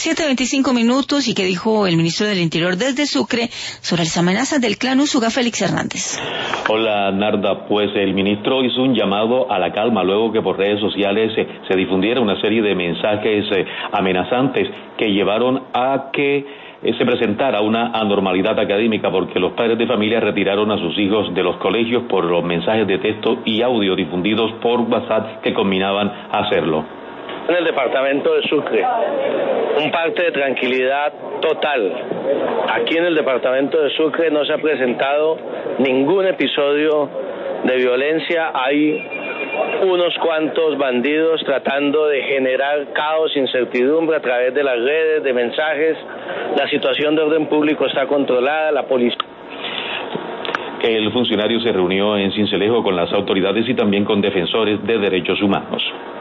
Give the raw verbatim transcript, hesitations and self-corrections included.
siete veinticinco minutos. ¿Y qué dijo el ministro del Interior desde Sucre sobre las amenazas del clan Usuga? Félix Hernández. Hola, Narda. Pues el ministro hizo un llamado a la calma luego que por redes sociales eh, se difundiera una serie de mensajes eh, amenazantes que llevaron a que se presentara una anormalidad académica porque los padres de familia retiraron a sus hijos de los colegios por los mensajes de texto y audio difundidos por WhatsApp que combinaban a hacerlo. En el departamento de Sucre, un parte de tranquilidad total. Aquí en el departamento de Sucre no se ha presentado ningún episodio de violencia. Hay unos cuantos bandidos tratando de generar caos, incertidumbre a través de las redes, de mensajes. La situación de orden público está controlada, la policía. El funcionario se reunió en Sincelejo con las autoridades y también con defensores de derechos humanos.